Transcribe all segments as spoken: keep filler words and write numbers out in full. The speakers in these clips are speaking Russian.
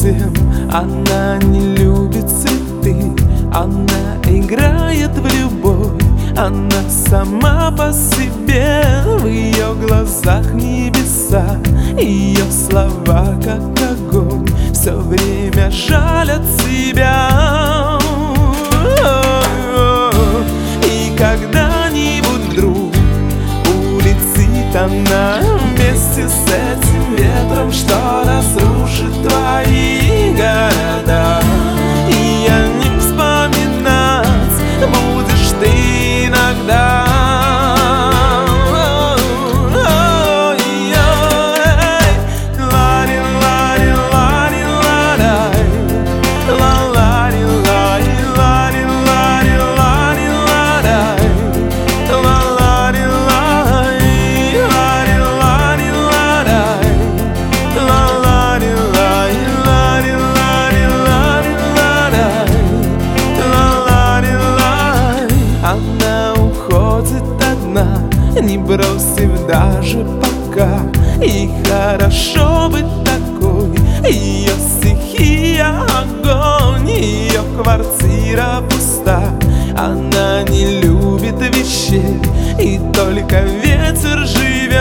совсем. Она не любит цветы, она играет в любовь. Она сама по себе, в ее глазах небеса. Ее слова как огонь, все время жалят себя. И когда-нибудь вдруг улетит она вместе с этим ветром, что разрушит твои города. И о них вспоминать будешь ты иногда. Она уходит одна, не бросив даже пока. И хорошо быть такой. Ее стихия огонь, ее квартира пуста. Она не любит вещей, и только ветер живет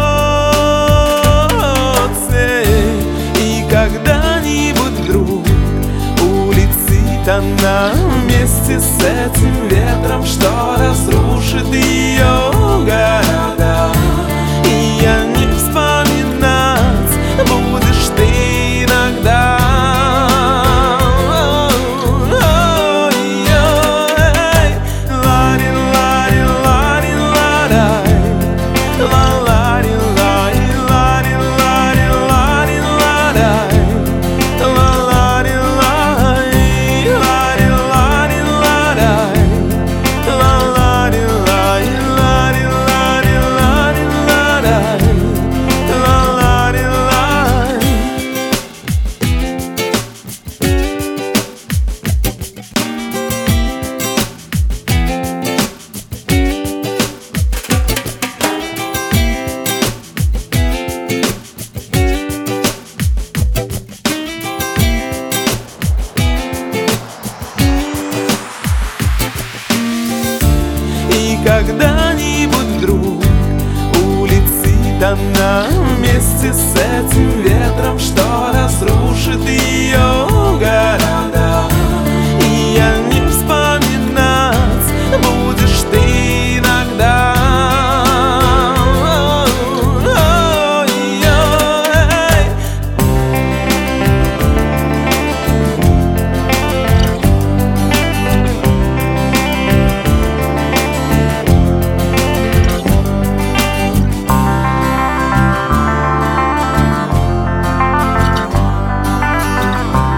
с ней. И когда-нибудь вдруг улетит она вместе с этим ветром, что разрушит ее город.